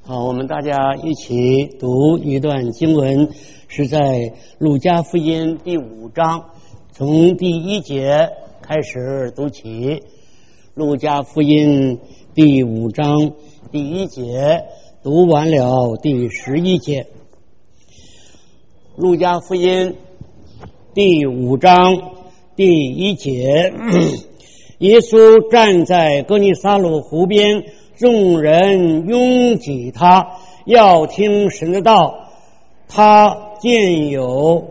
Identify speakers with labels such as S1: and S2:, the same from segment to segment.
S1: 好，我们大家一起读一段经文，是在路加福音第5章，从第1节开始读起。路加福音第5章第1节读完了第11节。路加福音第5章第1节，耶稣站在哥尼撒路湖边，众人拥挤他，要听神的道。他见有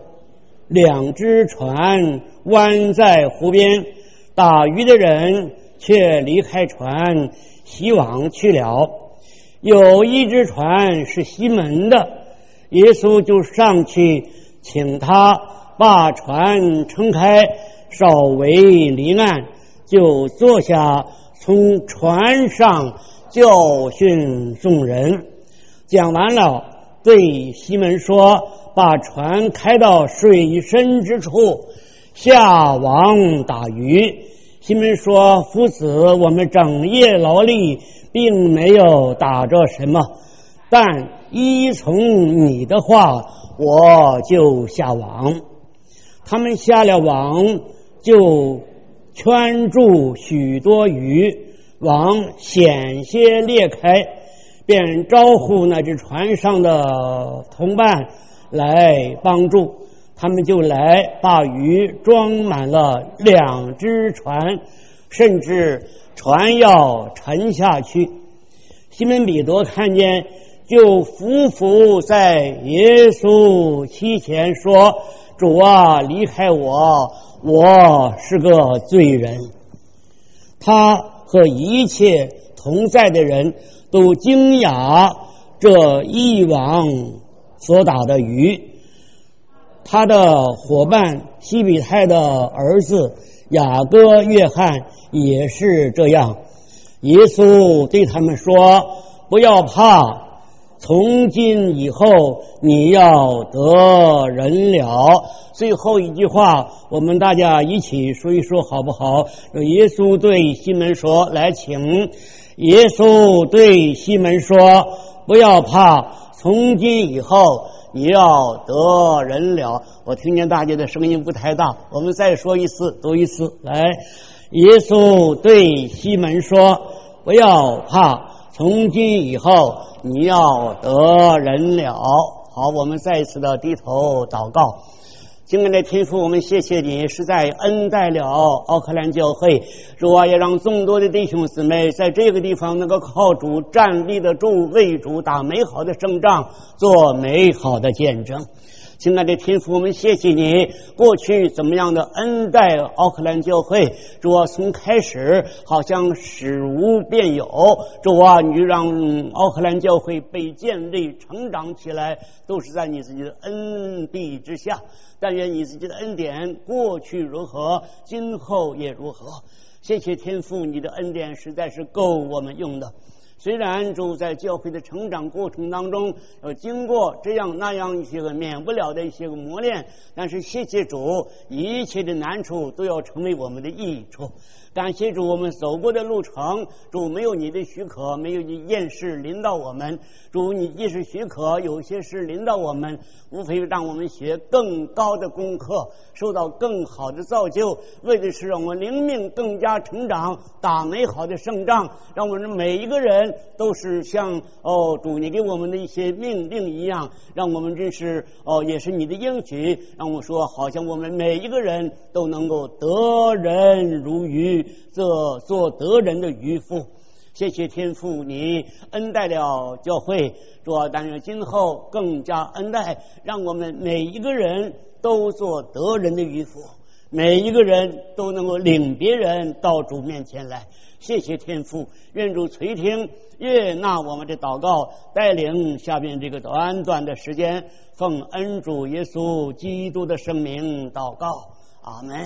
S1: 2只船弯在湖边，打鱼的人却离开船，西往去了。有一只船是西门的，耶稣就上去请他把船撑开，稍微离岸，就坐下，从船上教训众人。讲完了，对西门说：把船开到水深之处，下网打鱼。西门说：夫子，我们整夜劳力，并没有打着什么，但依从你的话，我就下网。他们下了网，就圈住许多鱼，网险些裂开，便招呼那只船上的同伴来帮助。他们就来把鱼装满了2只船，甚至船要沉下去。西门彼得看见，就伏伏在耶稣膝前说：主啊，离开我，我是个罪人。他和一切同在的人都惊讶这一网所打的鱼。他的伙伴西比泰的儿子雅各、约翰也是这样。耶稣对他们说：不要怕，从今以后你要得人了。最后一句话我们大家一起说一说好不好？耶稣对西门说，来请。耶稣对西门说：不要怕，从今以后你要得人了。我听见大家的声音不太大，我们再说一次，读一次。来，耶稣对西门说：不要怕，从今以后你要得人了。好，我们再一次的低头祷告。亲爱的天父，我们谢谢你，实在恩待了奥克兰教会。主啊，也让众多的弟兄姊妹在这个地方能够靠主站立得住，为主打美好的胜仗，做美好的见证。亲爱的天父，我们谢谢你过去怎么样的恩待奥克兰教会。主啊，从开始好像使无变有。主啊，你让奥克兰教会被建立成长起来，都是在你自己的恩庇之下。但愿你自己的恩典过去如何，今后也如何。谢谢天父，你的恩典实在是够我们用的。虽然主在教会的成长过程当中经过这样那样一些个免不了的一些个磨练，但是谢谢主，一切的难处都要成为我们的益处。感谢主，我们走过的路程，主没有你的许可，没有你验视临到我们。主，你即使许可，有些事临到我们，无非让我们学更高的功课，受到更好的造就，为的是让我们灵命更加成长，打美好的胜仗，让我们每一个人都是像主你给我们的一些命令一样，让我们真是也是你的应许，让我说好像我们每一个人都能够得人如鱼，做得人的渔夫。谢谢天父，你恩待了教会，主啊，但愿今后更加恩待，让我们每一个人都做得人的渔夫，每一个人都能够领别人到主面前来。谢谢天父，愿主垂听悦纳我们的祷告，带领下面这个短短的时间，奉恩主耶稣基督的圣名祷告，阿门。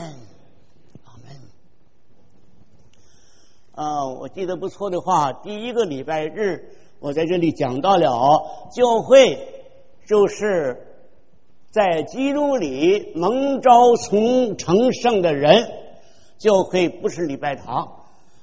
S1: 我记得不错的话，第一个礼拜日我在这里讲到了教会就是在基督里蒙召从成圣的人。教会不是礼拜堂，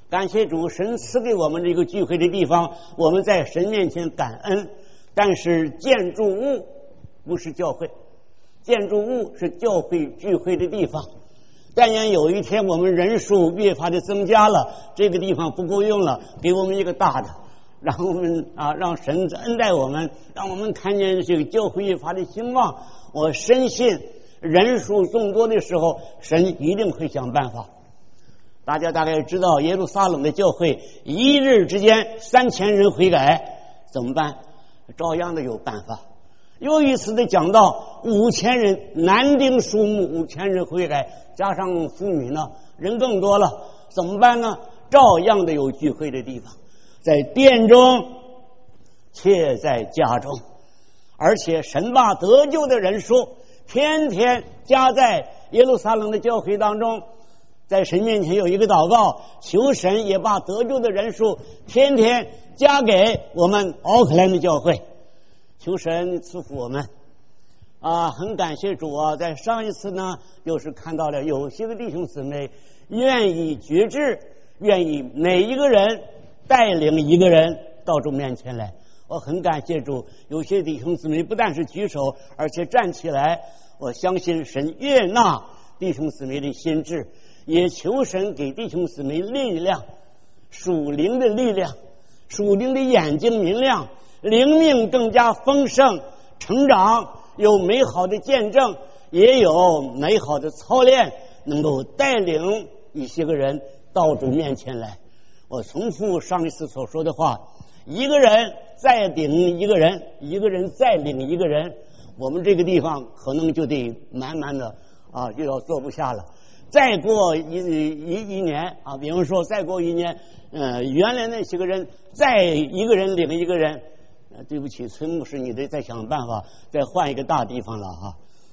S1: 感谢主，神赐给我们这个聚会的地方，我们在神面前感恩。但是建筑物不是教会，建筑物是教会聚会的地方。但愿有一天我们人数越发的增加了，这个地方不够用了，给我们一个大的，让我们让神恩待我们，让我们看见这个教会越发的兴旺。我深信人数众多的时候，神一定会想办法。大家大概知道耶路撒冷的教会一日之间3000人悔改，怎么办？照样的有办法。又一次的讲到5000人，男丁数目5000人悔改，加上妇女呢，人更多了，怎么办呢？照样的有聚会的地方，在殿中，且在家中。而且神把得救的人数天天加在耶路撒冷的教会当中，在神面前有一个祷告，求神也把得救的人数天天加给我们奥克兰的教会，求神赐福我们。很感谢主啊！在上一次呢，就是看到了有些个弟兄姊妹愿意决志，愿意每一个人带领一个人到主面前来。我很感谢主，有些弟兄姊妹不但是举手，而且站起来。我相信神悦纳弟兄姊妹的心志，也求神给弟兄姊妹力量，属灵的力量，属灵的眼睛明亮，灵命更加丰盛，成长，有美好的见证，也有美好的操练，能够带领一些个人到主面前来。我重复上一次所说的话，一个人再领一个人，一个人再领一个人，我们这个地方可能就得慢慢的就要坐不下了。再过一年比方说再过1年，原来那些个人再一个人领一个人，对不起，崔牧师，你得再想办法，再换一个大地方了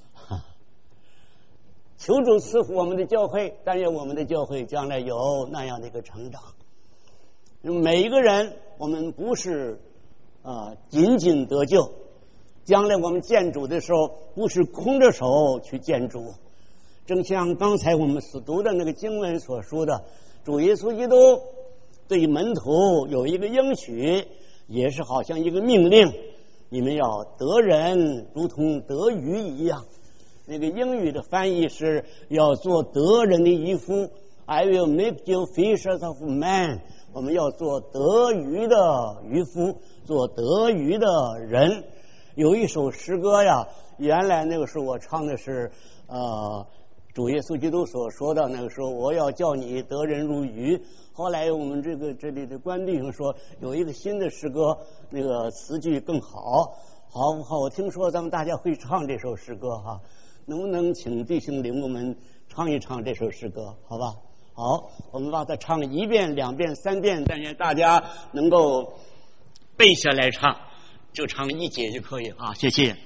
S1: 求主赐福我们的教会，但愿我们的教会将来有那样的一个成长。每一个人，我们不是仅仅得救，将来我们见主的时候，不是空着手去见主。正像刚才我们所读的那个经文所说的，主耶稣基督对门徒有一个应许，也是好像一个命令，你们要得人如同得鱼一样。那个英语的翻译是要做得人的渔夫， I will make you fishers of men。 我们要做得鱼的渔夫，做得鱼的人。有一首诗歌呀，原来那个时候我唱的是主耶稣基督所说的那个时候，我要叫你得人如鱼。后来我们这里的官弟兄说有一个新的诗歌，那个词句更好不好？我听说咱们大家会唱这首诗歌能不能请弟兄领我们唱一唱这首诗歌，好吧？好，我们把它唱1遍、2遍、3遍，但愿大家能够背下来唱，就唱1节就可以谢谢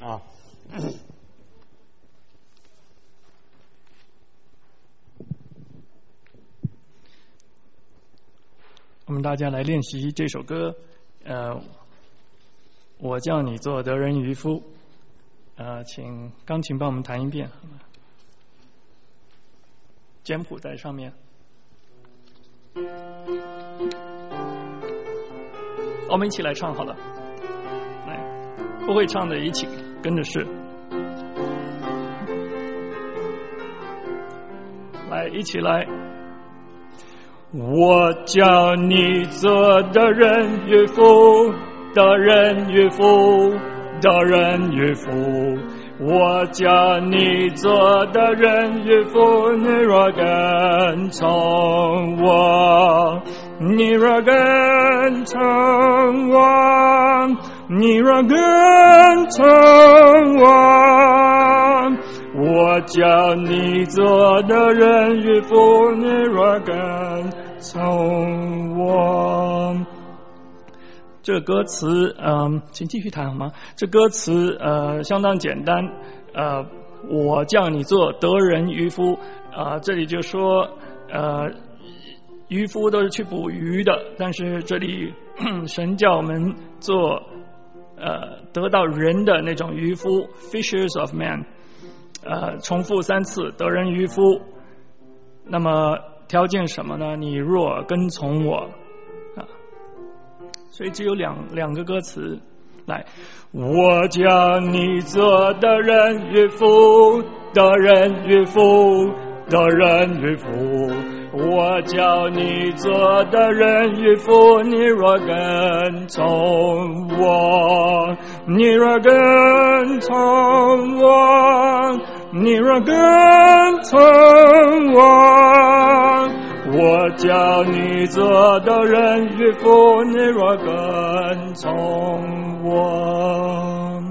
S2: 我们大家来练习这首歌，我叫你做得人渔夫。请钢琴帮我们弹1遍，好吗？简谱在上面。我们一起来唱好了，来，不会唱的一起跟着试，来，一起来。我叫你做得人渔夫，得人渔夫，得人渔夫。我叫你做得人渔夫，你若跟从我，你若跟从我，你若跟从我，我叫你做得人渔夫，你若跟从我。这个歌词请继续弹好吗？这歌词相当简单，我叫你做得人渔夫，这里就说渔夫都是去捕鱼的，但是这里神叫我们做得到人的那种渔夫 fishers of men，重复3次得人渔夫。那么条件什么呢？你若跟从我啊，所以只有两个歌词来。我叫你做的人越富，的人越富，的人越富。我叫你做的人越富，你若跟从我，你若跟从我，你若跟从我。我叫你做的人越富，你若跟从我。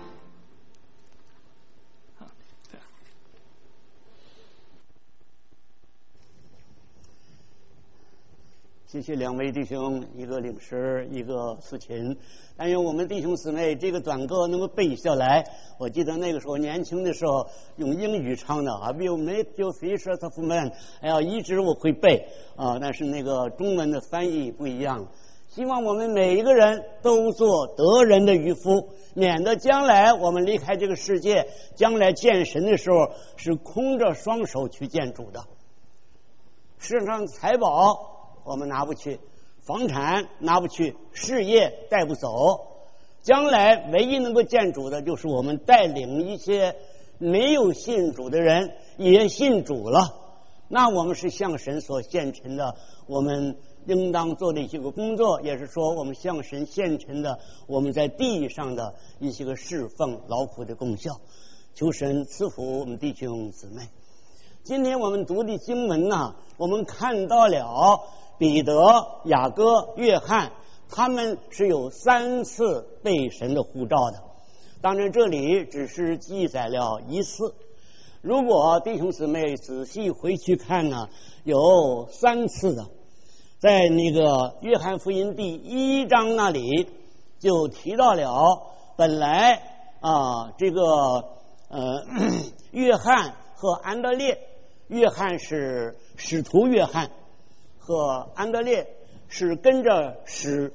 S1: 谢谢两位弟兄，一个领诗，一个司琴。但愿我们弟兄姊妹这个短歌能够背下来。我记得那个时候年轻的时候用英语唱的啊 ，Will make you fishers of men。哎呀，一直我会背啊，但是那个中文的翻译不一样。希望我们每一个人都做得人的渔夫，免得将来我们离开这个世界，将来见神的时候是空着双手去见主的。世上财宝我们拿不去，房产拿不去，事业带不走，将来唯一能够见主的就是我们带领一些没有信主的人也信主了，那我们是向神所献陈的，我们应当做的一些个工作，也是说我们向神献陈的我们在地上的一些个侍奉劳苦的功效。求神赐福我们弟兄姊妹。今天我们读的经文呢，我们看到了彼得、雅各、约翰，他们是有3次被神的呼召的。当然这里只是记载了1次，如果弟兄姊妹仔细回去看呢，有3次的。在那个约翰福音第1章那里就提到了，本来这个约翰和安德烈，约翰是使徒约翰，和安德烈是跟着实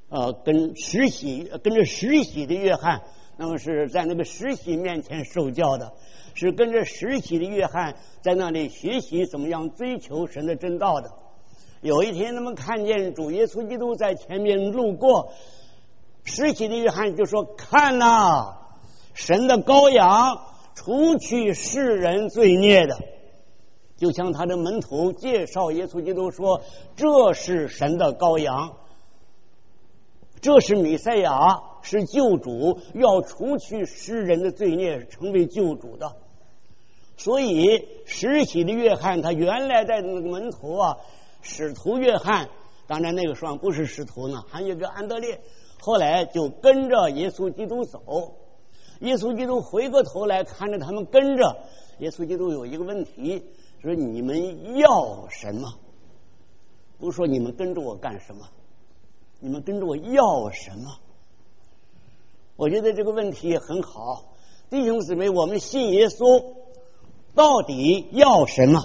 S1: 习的约翰，那么是在那个实习面前受教的，是跟着实习的约翰在那里学习怎么样追求神的真道的。有一天他们看见主耶稣基督在前面路过，实习的约翰就说：看哪，神的羔羊，除去世人罪孽的。就向他的门徒介绍耶稣基督说，这是神的羔羊，这是弥赛亚，是救主，要除去世人的罪孽，成为救主的。所以实习的约翰他原来在那个门徒使徒约翰，当然那个时候不是使徒呢，还有一个安德烈，后来就跟着耶稣基督走。耶稣基督回过头来看着他们跟着耶稣基督，有一个问题，说你们要什么？不是说你们跟着我干什么，你们跟着我要什么？我觉得这个问题也很好。弟兄姊妹，我们信耶稣到底要什么？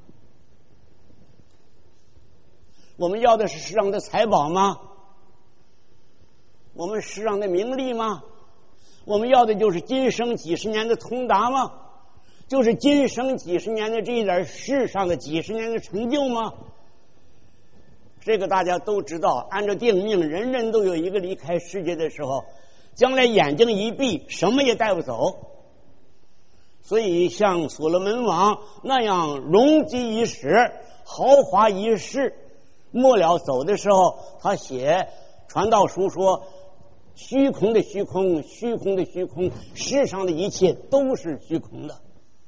S1: 我们要的是世上的财宝吗？我们世上的名利吗？我们要的就是今生几十年的通达吗？就是今生几十年的这一点世上的几十年的成就吗？这个大家都知道，按照定命，人人都有一个离开世界的时候，将来眼睛一闭，什么也带不走。所以像所罗门王那样荣极一时，豪华一世，末了走的时候，他写传道书说，虚空的虚空，虚空的虚空，世上的一切都是虚空的。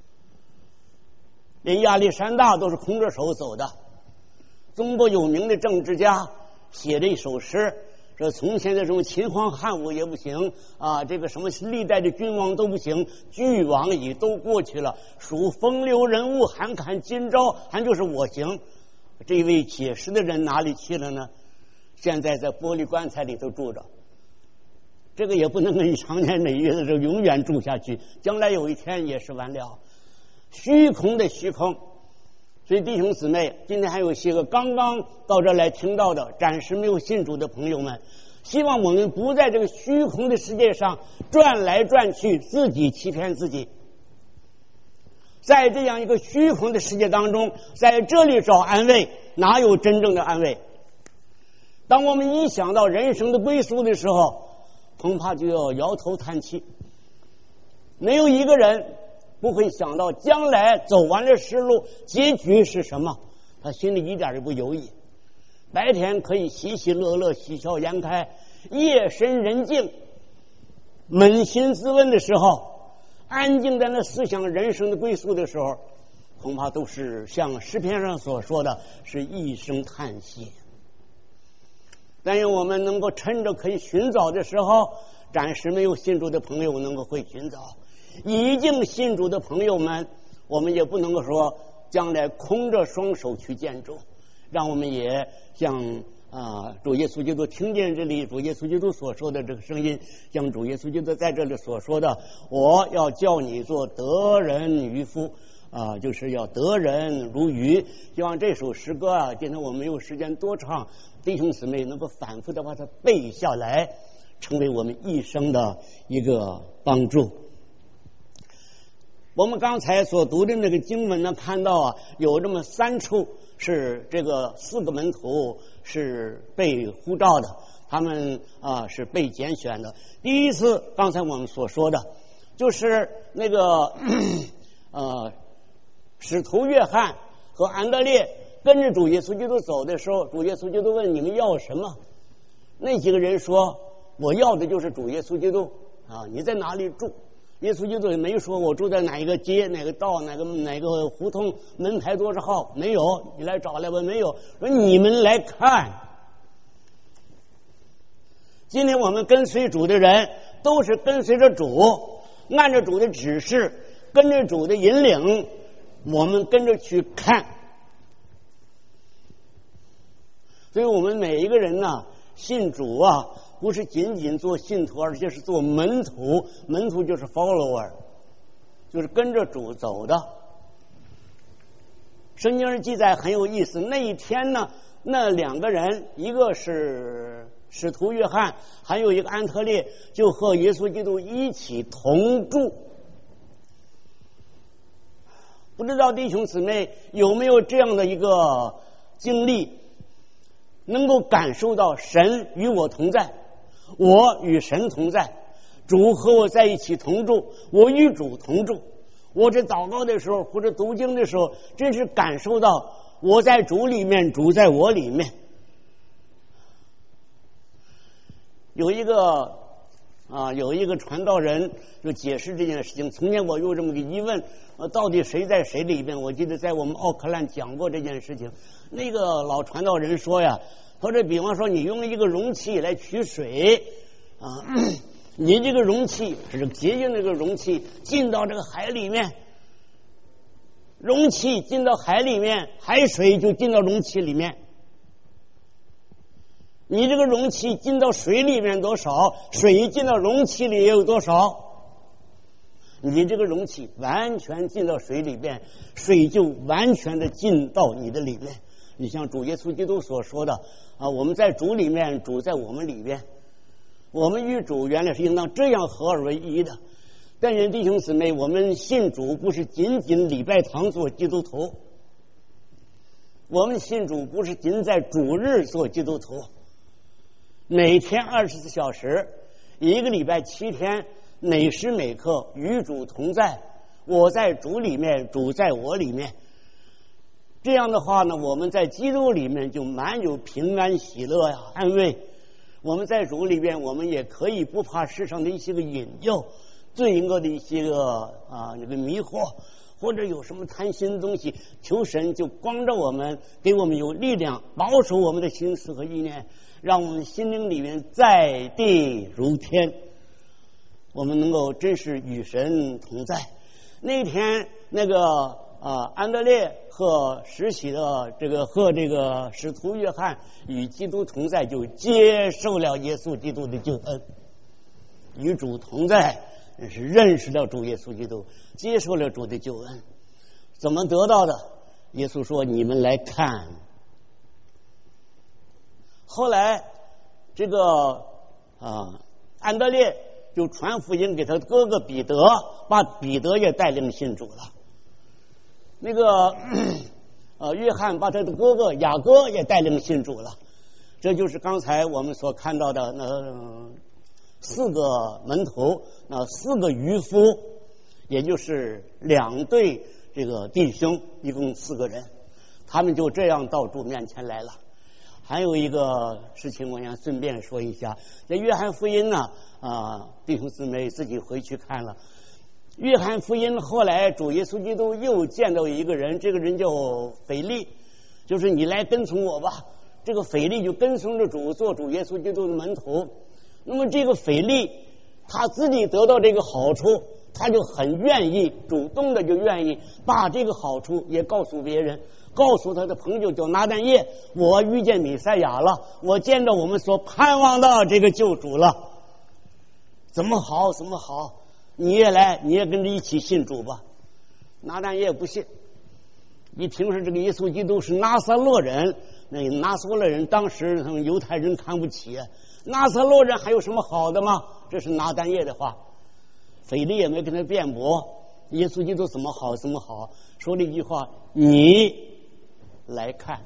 S1: 连亚历山大都是空着手走的。中国有名的政治家写了一首诗，说从前的这种秦皇汉武也不行这个什么历代的君王都不行，俱往矣，都过去了，属风流人物，还看今朝，还就是我行。这位解释的人哪里去了呢？现在在玻璃棺材里头住着。这个也不能跟你长年累月的时候永远住下去，将来有一天也是完了。虚空的虚空。所以弟兄姊妹，今天还有些个刚刚到这来听到的暂时没有信主的朋友们，希望我们不在这个虚空的世界上转来转去，自己欺骗自己。 在这样一个虚空的世界当中，在这里找安慰，哪有真正的安慰？当我们一想到人生的归宿的时候，恐怕就要摇头叹气。没有一个人不会想到将来走完了世路，结局是什么，他心里一点也不犹豫。白天可以喜喜乐乐，喜笑颜开，夜深人静，扪心自问的时候，安静在那思想人生的归宿的时候，恐怕都是像诗篇上所说的，是一声叹息。但愿我们能够趁着可以寻找的时候，暂时没有信主的朋友能够会寻找，已经信主的朋友们，我们也不能够说将来空着双手去见主，让我们也像主耶稣基督听见这里主耶稣基督所说的这个声音，像主耶稣基督在这里所说的，我要叫你做得人渔夫就是要得人如鱼。希望这首诗歌今天我们没有时间多唱，弟兄姊妹能够反复的把它背下来，成为我们一生的一个帮助。我们刚才所读的那个经文呢，看到有这么3处是这个4个门徒是被呼召的，他们是被拣选的。第一次刚才我们所说的就是那个使徒约翰和安德烈跟着主耶稣基督走的时候，主耶稣基督问你们要什么，那几个人说我要的就是主耶稣基督你在哪里住？耶稣基督也没说我住在哪一个街哪个道哪个胡同门牌多少号，没有，你来找来吧，没有，说你们来看。今天我们跟随主的人都是跟随着主，按着主的指示，跟着主的引领，我们跟着去看。所以我们每一个人呢，信主不是仅仅做信徒，而且是做门徒。门徒就是 follower， 就是跟着主走的。圣经上记载很有意思，那一天呢，那2个人，一个是使徒约翰，还有一个安特烈，就和耶稣基督一起同住。不知道弟兄姊妹有没有这样的一个经历，能够感受到神与我同在，我与神同在，主和我在一起同住，我与主同住。我这祷告的时候或者读经的时候，真是感受到我在主里面，主在我里面。有一个传道人就解释这件事情。从前我有这么个疑问，到底谁在谁里边？我记得在我们奥克兰讲过这件事情。那个老传道人说呀，他说比方说你用一个容器来取水你这个容器是洁净，这个容器进到这个海里面，容器进到海里面，海水就进到容器里面。你这个容器进到水里面多少，水进到容器里也有多少。你这个容器完全进到水里面，水就完全的进到你的里面。你像主耶稣基督所说的我们在主里面，主在我们里面，我们与主原来是应当这样合而为一的。但愿弟兄姊妹，我们信主不是仅仅礼拜堂做基督徒，我们信主不是仅在主日做基督徒，每天24小时，一个礼拜7天，每时每刻与主同在，我在主里面，主在我里面。这样的话呢，我们在基督里面就满有平安喜乐安慰。我们在主里面，我们也可以不怕世上的一些个引诱，罪恶的一些个那个迷惑，或者有什么贪心的东西，求神就光照我们，给我们有力量，保守我们的心思和意念，让我们心灵里面在地如天，我们能够真是与神同在。那天那个安德烈和使徒约翰与基督同在，就接受了耶稣基督的救恩。与主同在是认识了主耶稣基督，接受了主的救恩。怎么得到的？耶稣说你们来看。后来这个安德烈就传福音给他哥哥彼得，把彼得也带领信主了。 那个约翰把他的哥哥雅各也带领信主了。这就是刚才我们所看到的那4个门徒，那4个渔夫，也就是2对这个弟兄，一共4个人，他们就这样到主面前来了。还有一个事情我想顺便说一下，在约翰福音呢弟兄姊妹自己回去看了约翰福音，后来主耶稣基督又见到一个人，这个人叫腓利，就是你来跟从我吧。这个腓利就跟从着主，做主耶稣基督的门徒。那么这个腓利他自己得到这个好处，他就很愿意，主动的就愿意把这个好处也告诉别人，告诉他的朋友叫拿但业，我遇见弥赛亚了，我见到我们所盼望的这个救主了。怎么好怎么好，你也来，你也跟着一起信主吧。拿但业不信，一听说这个耶稣基督是拿撒勒人，那拿撒勒人当时犹太人看不起，拿撒勒人还有什么好的吗？这是拿但业的话。腓利也没跟他辩驳，耶稣基督怎么好怎么好，说了一句话，你来看。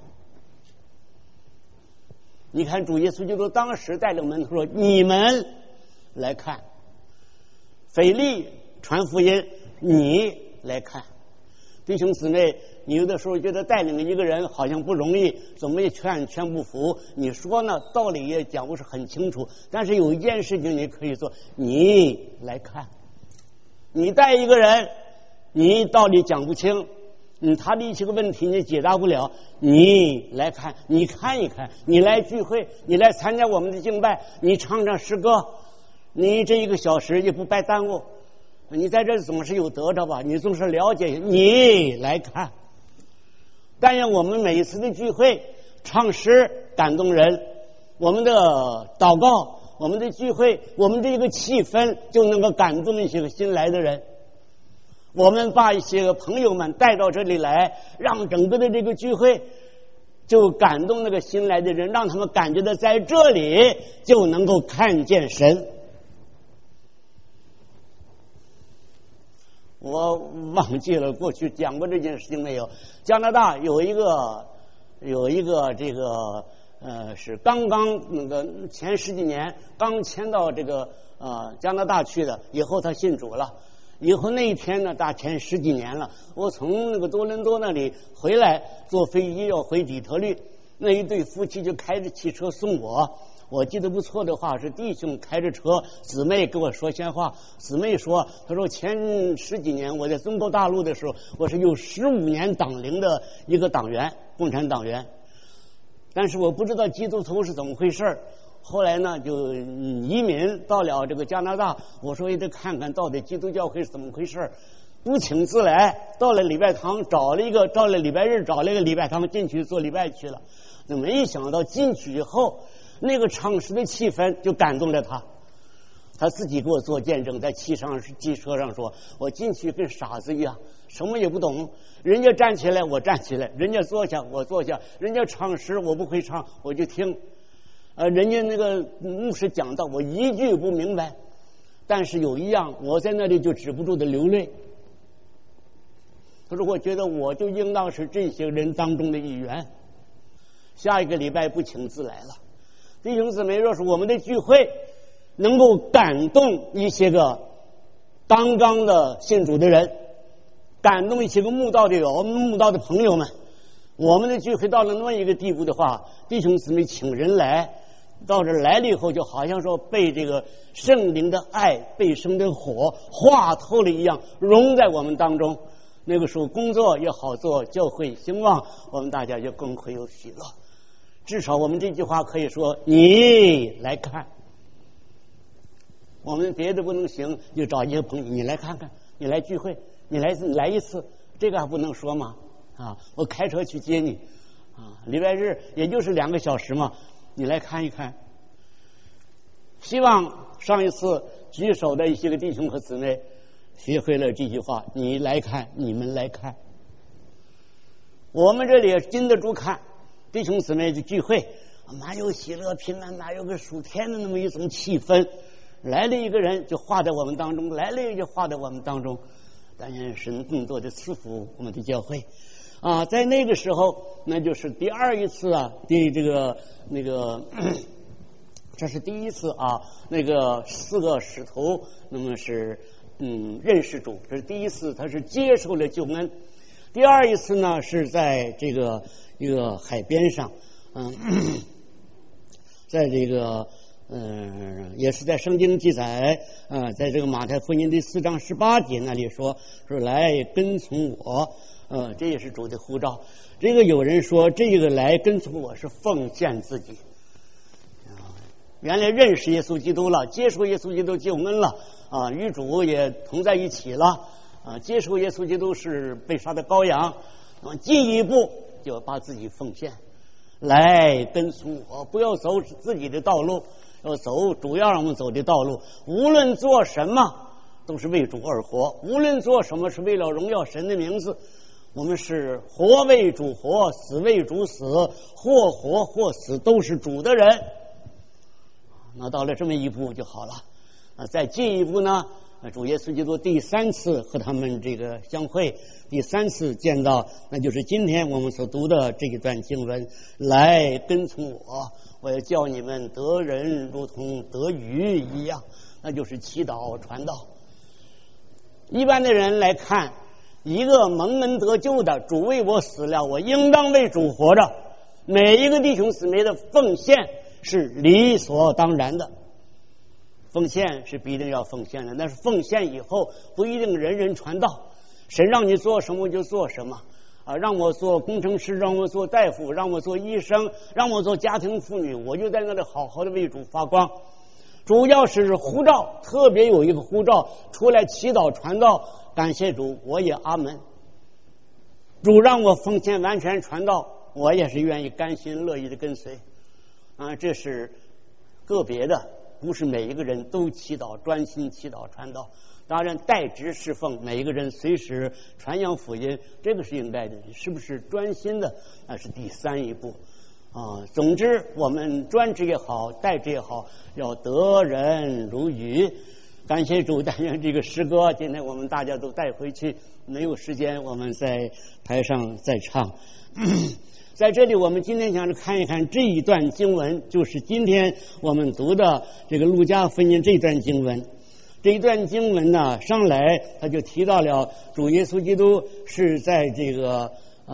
S1: 你看主耶稣基督当时带领门徒说，你们来看。腓利传福音，你来看。弟兄姊妹，你有的时候觉得带领一个人好像不容易，怎么也劝不服，你说呢，道理也讲不是很清楚，但是有一件事情你可以做，你来看。你带一个人，你道理讲不清，他的一些个问题你解答不了，你来看，你看一看，你来聚会，你来参加我们的敬拜，你唱唱诗歌，你这1个小时也不白耽误，你在这总是有得着吧，你总是了解，你来看。但愿我们每一次的聚会唱诗感动人，我们的祷告，我们的聚会，我们这个气氛就能够感动一些个新来的人。我们把一些个朋友们带到这里来，让整个的这个聚会就感动那个新来的人，让他们感觉到在这里就能够看见神。我忘记了过去讲过这件事情没有？加拿大有一个这个是刚刚那个前10几年刚迁到这个加拿大去的，以后他信主了。以后那一天呢，大前10几年了，我从那个多伦多那里回来，坐飞机要回底特律，那一对夫妻就开着汽车送我。我记得不错的话是弟兄开着车，姊妹跟我说闲话。姊妹说，她说前10几年我在中国大陆的时候，我是有15年党龄的一个党员，共产党员，但是我不知道基督徒是怎么回事。后来呢就移民到了这个加拿大，我说也得看看到底基督教会是怎么回事，不请自来，到了礼拜堂到了礼拜日找了一个礼拜堂进去做礼拜去了。那没想到进去以后，那个唱诗的气氛就感动了他，他自己给我做见证，在汽车上说，我进去跟傻子一样，什么也不懂，人家站起来我站起来，人家坐下我坐下，人家唱诗我不会唱我就听，人家那个牧师讲道我一句不明白，但是有一样我在那里就止不住的流泪。他说我觉得我就应当是这些人当中的一员，下一个礼拜不请自来了。弟兄姊妹，若是我们的聚会能够感动一些个刚刚的信主的人，感动一些个慕道的朋友们，我们的聚会到了那么一个地步的话，弟兄姊妹请人来，到这来了以后，就好像说被这个圣灵的爱，被圣灵的火化透了一样，融在我们当中。那个时候工作也好做，教会兴旺，我们大家就更会有喜乐。至少我们这句话可以说，你来看。我们别的不能行，就找一些朋友，你来看看，你来聚会，你来一次，这个还不能说吗？我开车去接你，礼拜日也就是2个小时嘛，你来看一看。希望上一次举手的一些个弟兄和姊妹学会了这句话，你来看，你们来看。我们这里也经得住看，弟兄姊妹的聚会蛮有喜乐平安，蛮有个属天的那么一种气氛。来了一个人就化在我们当中，来了一个就化在我们当中。 但愿神更多的赐福我们的教会啊！在那个时候，那就是第二一次啊，这是第一次啊，那个4个使徒，那么是认识主，这是第一次，他是接受了救恩。第二一次呢，是在这个一个海边上，在这个也是在圣经记载在这个马太福音第4章18节那里说来跟从我，这也是主的呼召。这个有人说这个来跟从我是奉献自己，原来认识耶稣基督了，接受耶稣基督救恩了啊，与主也同在一起了啊，接受耶稣基督是被杀的羔羊，进一步就把自己奉献，来跟从我，不要走自己的道路，要走主要让我们走的道路。无论做什么都是为主而活，无论做什么是为了荣耀神的名字。我们是活为主活，死为主死，或活或死都是主的人。那到了这么一步就好了。再进一步呢，主耶稣基督第3次和他们这个相会，第3次见到，那就是今天我们所读的这一段经文，来跟从我，我要叫你们得人如同得鱼一样，那就是祈祷传道。一般的人来看，一个蒙恩得救的，主为我死了，我应当为主活着。每一个弟兄姊妹的奉献是理所当然的，奉献是必定要奉献的，但是奉献以后不一定人人传道。神让你做什么就做什么啊，让我做工程师，让我做大夫，让我做医生，让我做家庭妇女，我就在那里好好的为主发光。主要是呼召，特别有一个呼召出来祈祷传道，感谢主，我也阿门。主让我奉献完全传道，我也是愿意甘心乐意的跟随啊，这是个别的，不是每一个人都祈祷专心祈祷传道。当然代职侍奉，每一个人随时传扬福音，这个是应该的。是不是专心的，那是第3一步啊。总之我们专职也好，代职也好，要得人如鱼。感谢主，但愿这个诗歌今天我们大家都带回去，没有时间我们在台上再唱。在这里我们今天想看一看这一段经文，就是今天我们读的这个路加福音这段经文。这一段经文呢，上来他就提到了主耶稣基督是在这个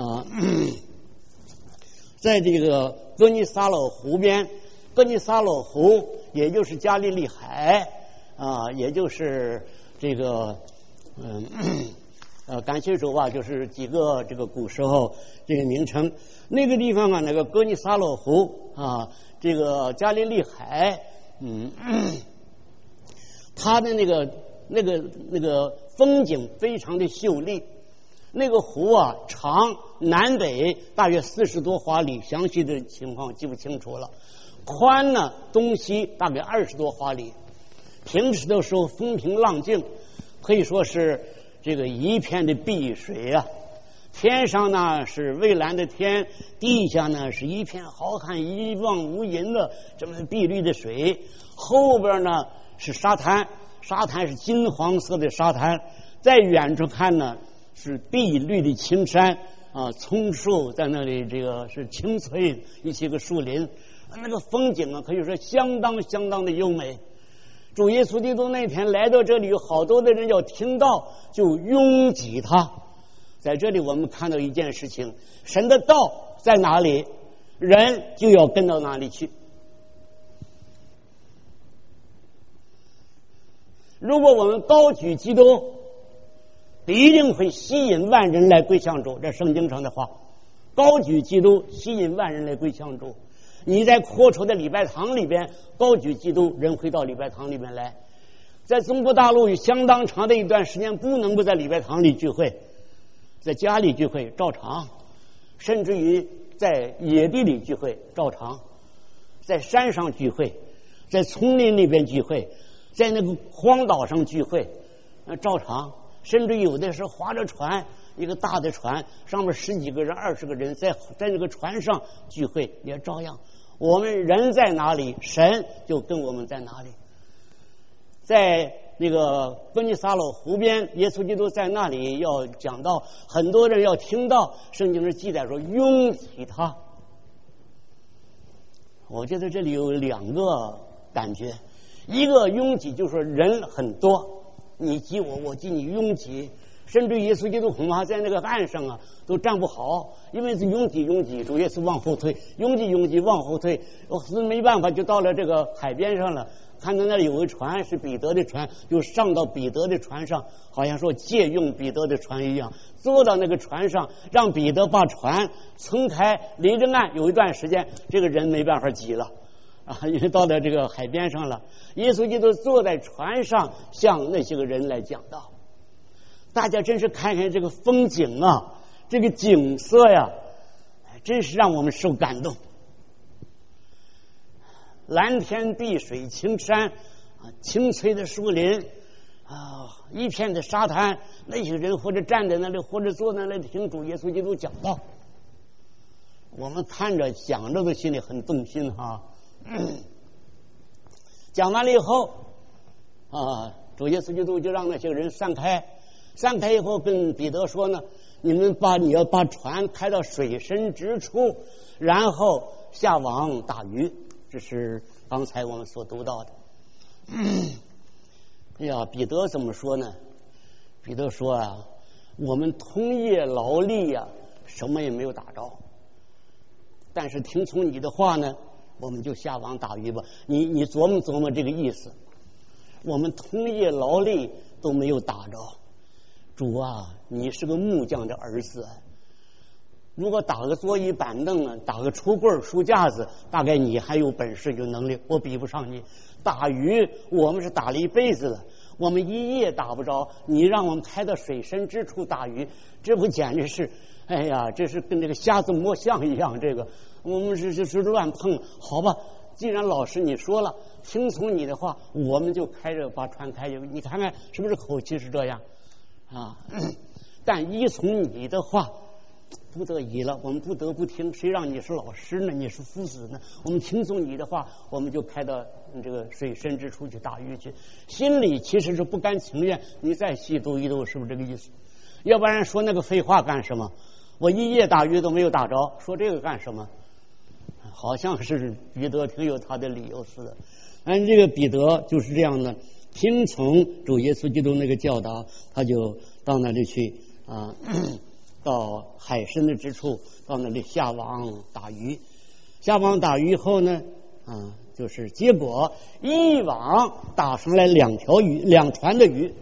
S1: 在这个哥尼撒勒湖边，哥尼撒勒湖也就是加利利海啊，也就是这个感谢主吧，就是几个这个古时候这个名称。那个地方啊，那个哥尼撒勒湖啊，这个加利利海，它的那个风景非常的秀丽。那个湖啊，长南北大约40多华里，详细的情况记不清楚了。宽呢，东西大概20多华里。平时的时候风平浪静，可以说是这个一片的碧水啊。天上呢是蔚蓝的天，地下呢是一片浩瀚一望无垠的这么碧绿的水，后边呢是沙滩，沙滩是金黄色的沙滩，在远处看呢是碧绿的青山啊，葱树在那里，这个是青翠一些个树林，那个风景啊可以说相当的优美。主耶稣基督那天来到这里，有好多的人要听到，就拥挤他。在这里我们看到一件事情，神的道在哪里，人就要跟到哪里去。如果我们高举基督，一定会吸引万人来归向主，这圣经上的话，高举基督吸引万人来归向主。你在阔绰的礼拜堂里边高举基督，人会到礼拜堂里面来。在中国大陆有相当长的一段时间不能够在礼拜堂里聚会，在家里聚会照常，甚至于在野地里聚会照常，在山上聚会，在丛林里边聚会，在那个荒岛上聚会照常，甚至有的是划着船，一个大的船上面10几个人20个人在那个船上聚会也照样。我们人在哪里，神就跟我们在哪里。 在那个哥尼撒勒湖边，耶稣基督在那里要讲到，很多人要听到，圣经是记载说拥挤他。我觉得这里有两个感觉，一个拥挤就是人很多，你挤我，我挤你，拥挤，甚至耶稣基督恐怕在那个岸上啊都站不好，因为是拥挤，主耶稣往后退，拥挤往后退，没办法就到了这个海边上了。看到那里有个船是彼得的船，就上到彼得的船上，好像说借用彼得的船一样，坐到那个船上，让彼得把船撑开，离着岸有一段时间，这个人没办法挤了啊，因为到了这个海边上了。耶稣基督坐在船上，向那些个人来讲道。大家真是看看这个风景啊，这个景色呀，真是让我们受感动。蓝天碧水青山啊，青翠的树林啊，一片的沙滩，那些人或者站在那里，或者坐在那里听主耶稣基督讲道，我们看着讲着都心里很动心哈。讲完了以后啊，主耶稣基督就让那些人散开以后，跟彼得说呢，你要把船开到水深之处，然后下网打鱼。这是刚才我们所读到的。哎呀，彼得怎么说呢？彼得说啊，我们通夜劳力呀，什么也没有打着，但是听从你的话呢，我们就下网打鱼吧。你琢磨这个意思。我们通夜劳力都没有打着，主啊，你是个木匠的儿子，如果打个桌椅板凳啊，打个橱柜书架子，大概你还有本事有能力，我比不上你。打鱼我们是打了一辈子了，我们一夜打不着，你让我们开到水深之处打鱼，这不简直是，哎呀，这是跟这个瞎子摸象一样。这个我们是乱碰，好吧，既然老师你说了，听从你的话，我们就把船开去。你看看是不是口气是这样啊？但依从你的话不得已了，我们不得不听，谁让你是老师呢？你是夫子呢？我们听从你的话，我们就开到这个水深之处去打鱼去。心里其实是不甘情愿，你再细读一读，是不是这个意思？要不然说那个废话干什么？我一夜打鱼都没有打着，说这个干什么？好像是彼得挺有他的理由似的。这个彼得就是这样的，听从主耶稣基督那个教导，他就到那里去啊。到海深的之处，到那里下网打鱼。下网打鱼后呢，就是结果一网打上来2船的鱼。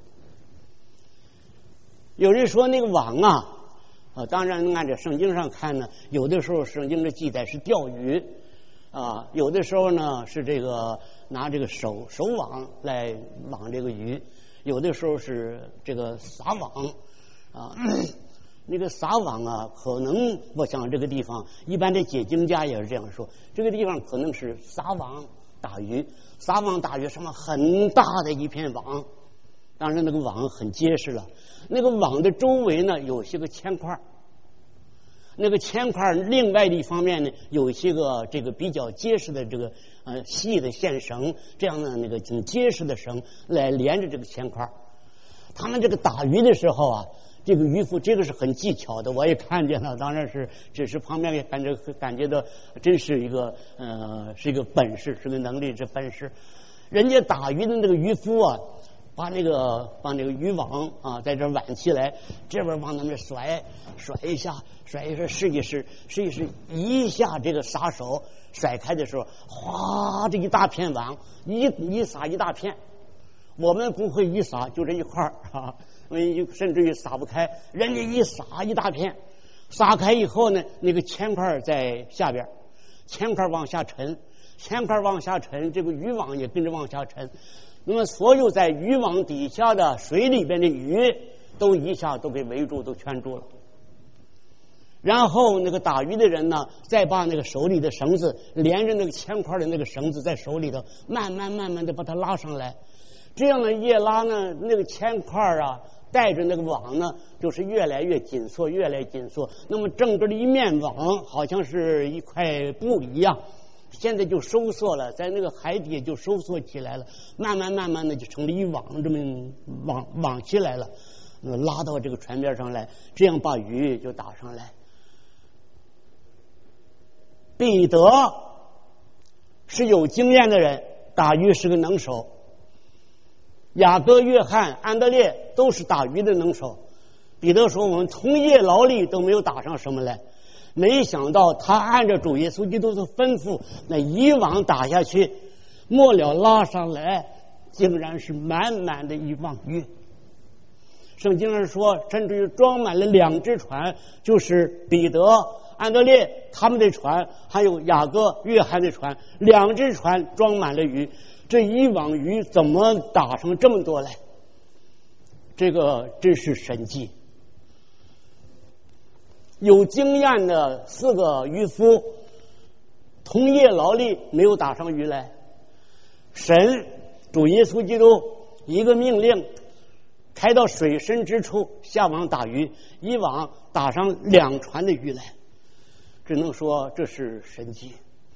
S1: 有人说那个网当然按照圣经上看呢，有的时候圣经的记载是钓鱼啊，有的时候呢是这个拿这个手网来网这个鱼，有的时候是这个撒网啊。那个撒网啊，可能我想这个地方一般的解经家也是这样说，这个地方可能是撒网打鱼。撒网打鱼什么很大的一片网，当然那个网很结实了，那个网的周围呢有些个铅块，那个铅块另外的一方面呢有一些个这个比较结实的这个细的线绳，这样的那个挺结实的绳来连着这个铅块。他们这个打鱼的时候啊，这个渔夫这个是很技巧的，我也看见了，当然是只是旁边也感觉到真是一个是一个本事，是个能力，这本事。人家打鱼的那个渔夫啊，把那个渔网啊在这挽起来，这边往那边甩一下，试一试，一下这个撒手甩开的时候，哗，这一大片网一撒一大片。我们不会一撒就这一块啊，甚至于撒不开，人家一撒一大片，撒开以后呢，那个铅块在下边，铅块往下沉，这个渔网也跟着往下沉。那么所有在渔网底下的水里边的鱼都一下都给围住，都圈住了。然后那个打鱼的人呢，再把那个手里的绳子连着那个铅块的那个绳子在手里头慢慢的把它拉上来。这样的越拉呢，那个铅块啊带着那个网呢就是越来越紧缩。那么整个的一面网好像是一块布一样， 现在就收缩了，在那个海底就收缩起来了，慢慢的就成了一网，这么网起来了，拉到这个船边上来，这样把鱼就打上来。彼得是有经验的人，打鱼是个能手。雅各、约翰、安德烈都是打鱼的能手。彼得说我们同业劳力都没有打上什么来，没想到他按照主耶稣基督的吩咐，那一网打下去，末了拉上来，竟然是满满的一网鱼。圣经上说，甚至于装满了2只船，就是彼得、安德烈他们的船，还有雅各、约翰的船，2只船装满了鱼。这一网鱼怎么打上这么多来？这个真是神迹。有经验的4个渔夫同业劳力，没有打上鱼来。神主耶稣基督一个命令，开到水深之处下网打鱼，一网打上2船的鱼来，只能说这是神迹。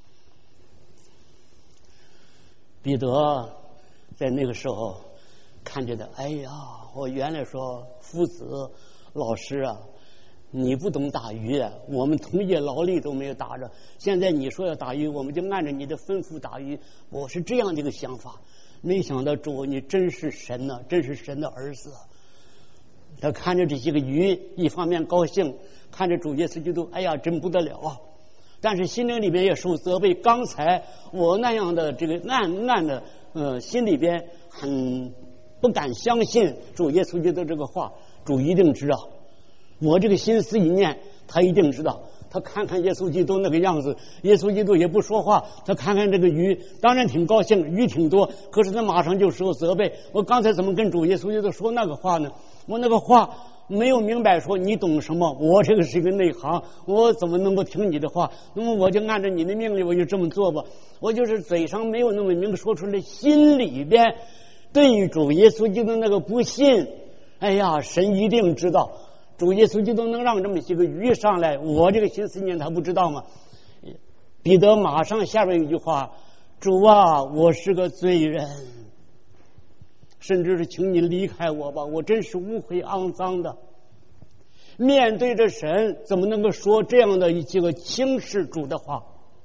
S1: 彼得在那个时候看着的，哎呀，我原来说夫子老师啊，你不懂打鱼，我们同业劳力都没有打着，现在你说要打鱼，我们就按照你的吩咐打鱼。我是这样的一个想法，没想到主你真是神呐，真是神的儿子。他看着这些个鱼，一方面高兴，看着主耶稣基督，哎呀，真不得了啊！但是心灵里边也受责备，刚才我那样的这个暗的心里边很不敢相信主耶稣基督这个话，主一定知道我这个心思一念，他一定知道。他看看耶稣基督那个样子，耶稣基督也不说话，他看看这个鱼，当然挺高兴，鱼挺多，可是他马上就受责备。我刚才怎么跟主耶稣基督说那个话呢？我那个话没有明白说你懂什么，我这个是一个内行，我怎么能够听你的话？那么我就按照你的命令，我就这么做吧。我就是嘴上没有那么明说出来，心里边对于主耶稣基督那个不信，哎呀，神一定知道。主耶稣基督能让这么些个鱼上来，我这个心思念他不知道吗？彼得马上下边一句话，主啊，我是个罪人，甚至是请你离开我吧，我真是污秽肮脏的。面对着神，怎么能够说这样的一些个轻视主的话？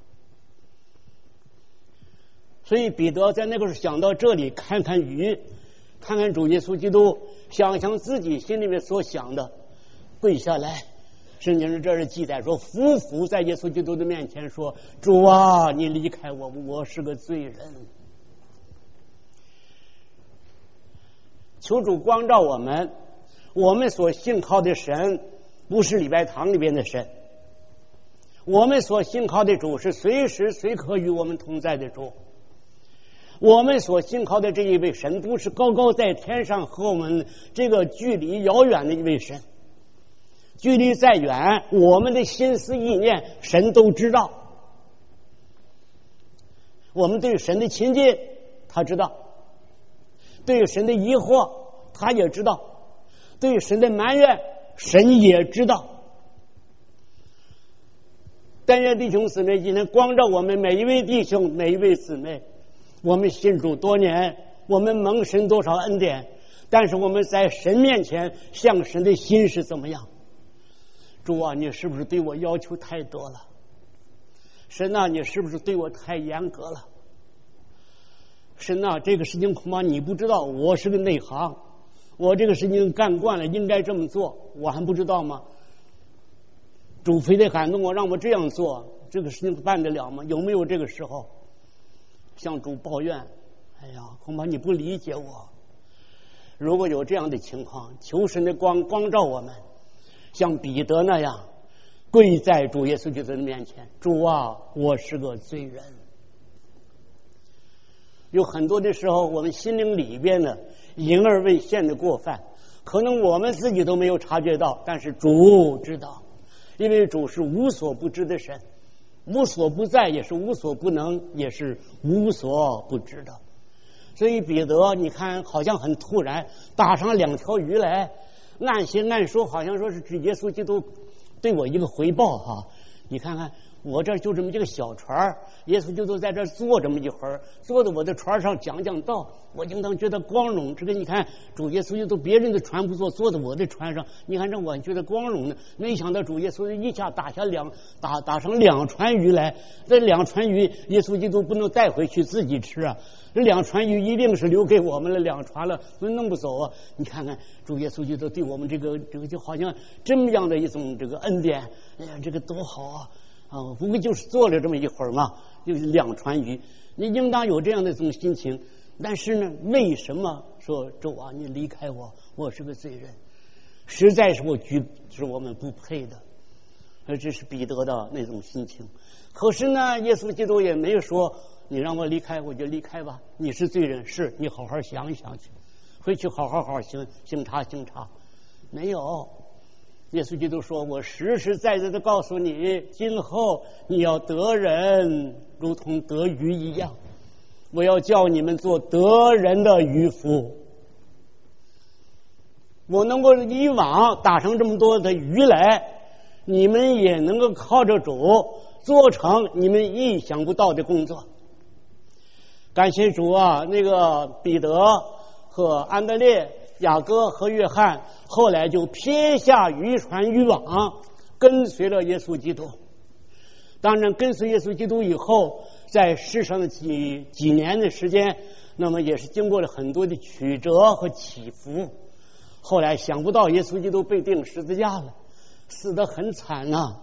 S1: 所以彼得在那个时候想到这里，看看鱼，看看主耶稣基督，想想自己心里面所想的，跪下来。圣经上这是记载说，匍匐在耶稣基督的面前说，主啊，你离开我，我是个罪人。求主光照我们，我们所信靠的神不是礼拜堂里边的神，我们所信靠的主是随时随刻与我们同在的主。我们所信靠的这一位神不是高高在天上和我们这个距离遥远的一位神，距离再远，我们的心思意念神都知道。我们对神的亲近他知道，对神的疑惑他也知道，对神的埋怨神也知道。但愿弟兄姊妹今天光照我们每一位弟兄每一位姊妹，我们信主多年，我们蒙神多少恩典，但是我们在神面前向神的心是怎么样？主啊，你是不是对我要求太多了？神啊，你是不是对我太严格了？神啊，这个事情恐怕你不知道，我是个内行，我这个事情干惯了，应该这么做，我还不知道吗？主非得感动我，让我这样做，这个事情办得了吗？有没有这个时候向主抱怨？哎呀，恐怕你不理解我。如果有这样的情况，求神的光照我们，像彼得那样跪在主耶稣基督的面前，主啊，我是个罪人。有很多的时候，我们心灵里边的隐而未现的过犯，可能我们自己都没有察觉到，但是主知道，因为主是无所不知的神，无所不在，也是无所不能，也是无所不知的。所以彼得你看好像很突然打上2条鱼来，按说好像说是指耶稣基督对我一个回报哈。你看看我这就这么一个小船，耶稣基督在这坐这么一会儿，坐在我的船上讲道，我应当觉得光荣。这个你看，主耶稣基督别人的船不坐，坐在我的船上，你看让我觉得光荣呢。没想到主耶稣一下打上2船鱼来，这2船鱼耶稣基督不能带回去自己吃啊，这2船鱼一定是留给我们了，2船了，弄不走啊。你看看主耶稣基督对我们这个就好像这么样的一种这个恩典，哎呀，这个多好啊！不过就是坐了这么一会儿嘛，就2船鱼，你应当有这样的一种心情。但是呢，为什么说主啊，你离开我，我是个罪人，实在是我们不配的。这是彼得的那种心情。可是呢，耶稣基督也没有说你让我离开我就离开吧，你是罪人，是你好好想一想去，回去好好省察。没有，耶稣基督说，我实实在在的告诉你，今后你要得人如同得鱼一样，我要叫你们做得人的渔夫。我能够以往打上这么多的鱼来，你们也能够靠着主做成你们意想不到的工作。感谢主啊，那个彼得和安德烈、雅各和约翰后来就撇下渔船渔网，跟随了耶稣基督。当然跟随耶稣基督以后，在世上的几年的时间，那么也是经过了很多的曲折和起伏。后来想不到耶稣基督被钉十字架了，死得很惨啊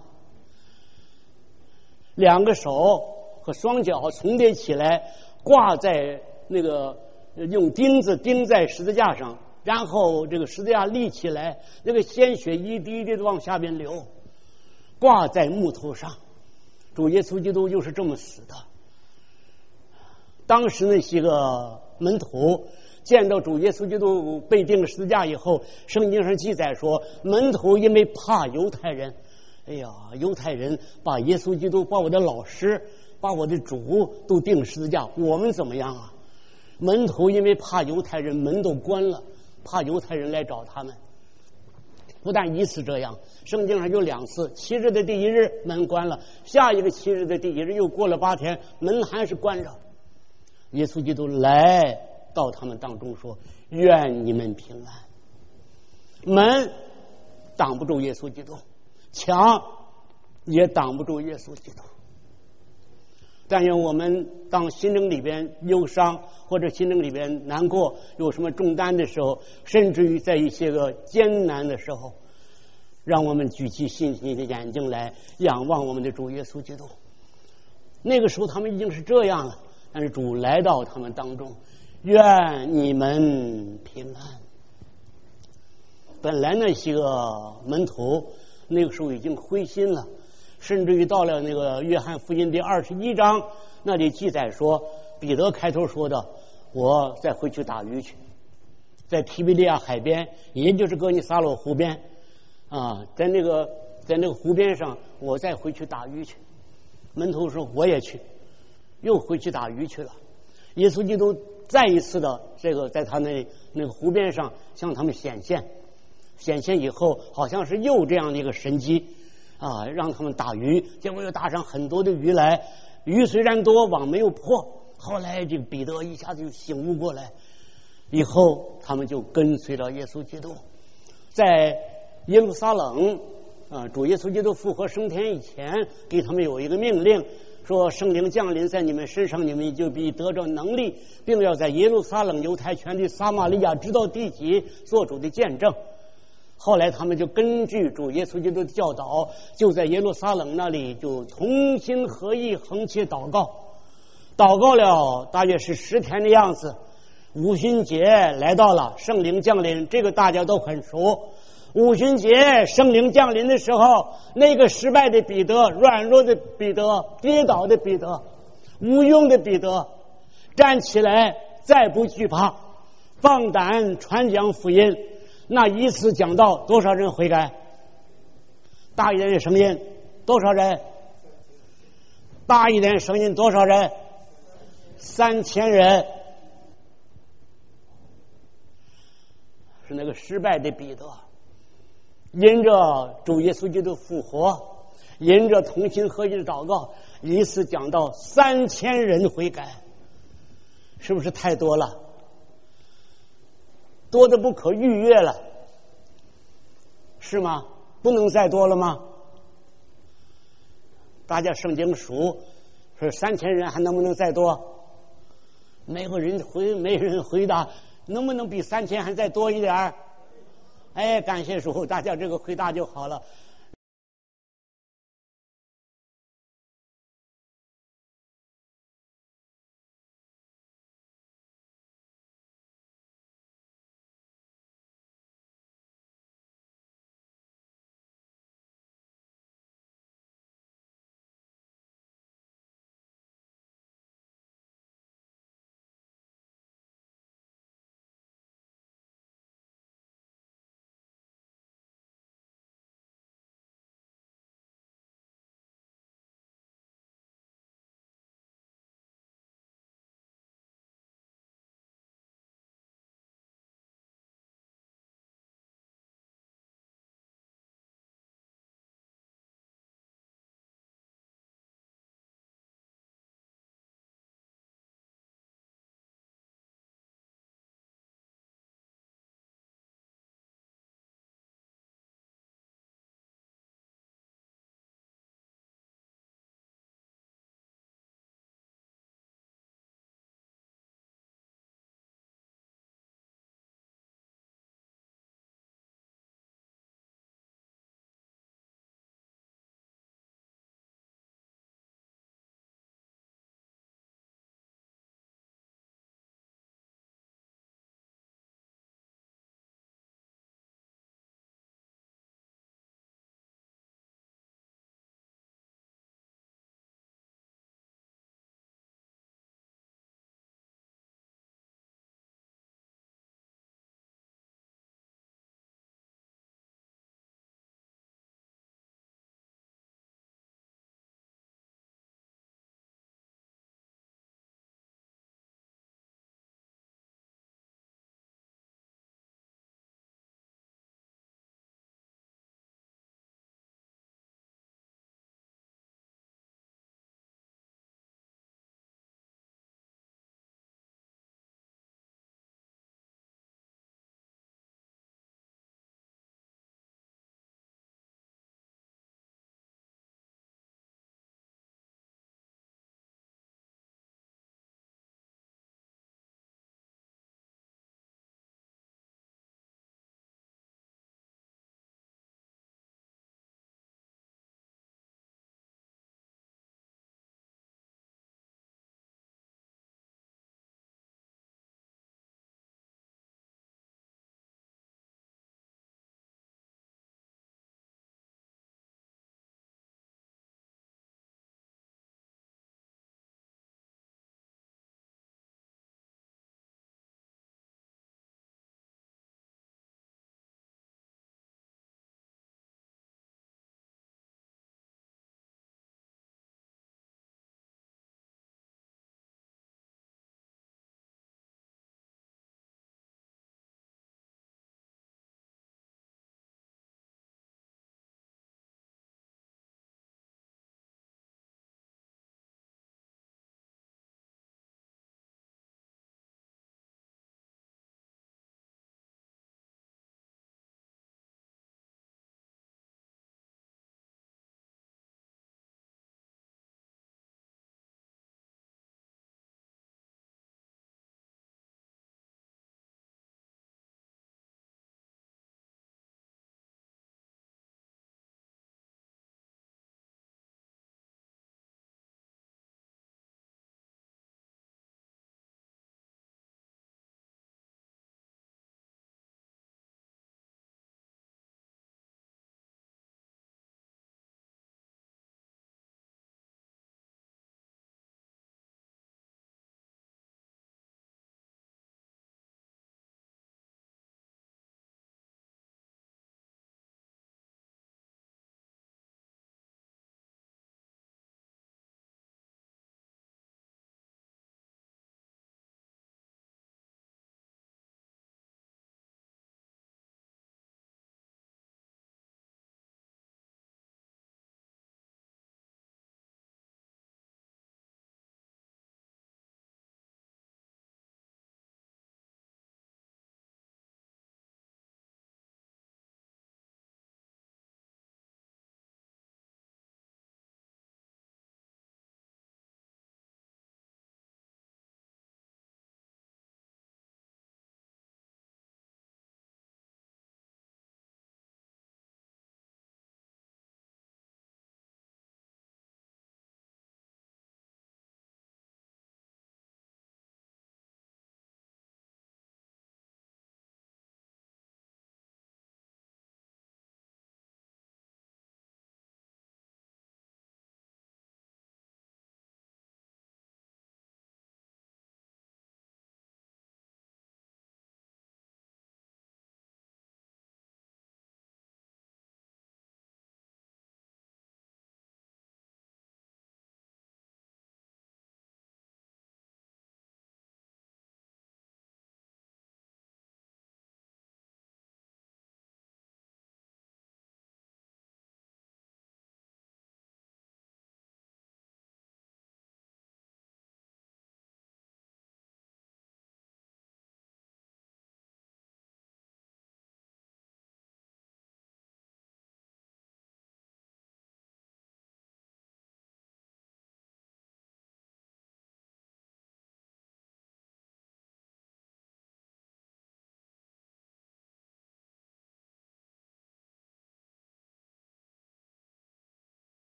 S1: ，2个手和双脚重叠起来，挂在那个用钉子钉在十字架上，然后这个十字架立起来，那个鲜血一滴一滴的往下边流，挂在木头上。主耶稣基督就是这么死的。当时那些个门徒见到主耶稣基督被钉十字架以后，圣经上记载说，门徒因为怕犹太人，哎呀，犹太人把耶稣基督，把我的老师，把我的主都钉十字架，我们怎么样啊？门徒因为怕犹太人，门都关了，怕犹太人来找他们。不但一次这样，圣经上有2次，7日的第1日门关了，下一个7日的第1日又过了8天，门还是关着。耶稣基督来到他们当中说，愿你们平安。门挡不住耶稣基督，墙也挡不住耶稣基督。但愿我们当心灵里边忧伤，或者心灵里边难过，有什么重担的时候，甚至于在一些个艰难的时候，让我们举起信心的眼睛来仰望我们的主耶稣基督。那个时候他们已经是这样了，但是主来到他们当中，愿你们平安。本来那些个门徒那个时候已经灰心了，甚至于到了那个约翰福音第21章，那里记载说，彼得开头说的，我再回去打鱼去，在提比利亚海边，也就是哥尼撒罗湖边啊，在那个湖边上，我再回去打鱼去。门徒说我也去，又回去打鱼去了。耶稣基督再一次的这个在他那个湖边上向他们显现以后，好像是又这样的一个神迹啊，让他们打鱼，结果又打上很多的鱼来，鱼虽然多，网没有破。后来这个彼得一下子就醒悟过来，以后他们就跟随了耶稣基督。在耶路撒冷主耶稣基督复活升天以前，给他们有一个命令，说圣灵降临在你们身上，你们就必得着能力，并要在耶路撒冷、犹太全地、撒玛利亚直到地极做主的见证。后来他们就根据主耶稣基督的教导，就在耶路撒冷那里就同心合意横切祷告了大约是10天的样子。五旬节来到了，圣灵降临，这个大家都很熟。五旬节圣灵降临的时候，那个失败的彼得、软弱的彼得、跌倒的彼得、无用的彼得站起来，再不惧怕，放胆传讲福音。那一次讲道，多少人悔改？大一点的声音，多少人？大一点声音，多少人？3000人。是那个失败的彼得，因着主耶稣基督复活， 因着同心合一的祷告，一次讲到3000人悔改，是不是太多了？多的不可逾越了，是吗？不能再多了吗？大家圣经数说3000人还能不能再多？没人回答，能不能比3000还再多一点？哎，感谢主，大家这个回答就好了。